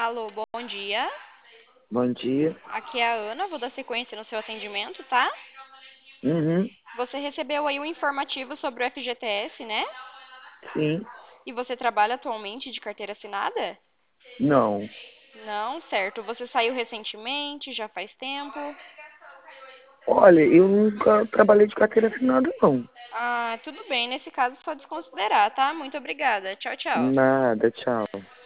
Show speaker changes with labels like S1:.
S1: Alô, bom dia.
S2: Bom dia.
S1: Aqui é a Ana, vou dar sequência no seu atendimento, tá?
S2: Uhum,
S1: Você recebeu aí um informativo sobre o FGTS, né?
S2: sim.
S1: E você trabalha atualmente de carteira assinada?
S2: Não.
S1: Não, certo. Você saiu recentemente, já faz tempo?
S2: Olha, eu nunca trabalhei de carteira assinada, não.
S1: Ah, tudo bem. Nesse caso, só desconsiderar, tá? Muito obrigada. Tchau, tchau.
S2: Nada, tchau.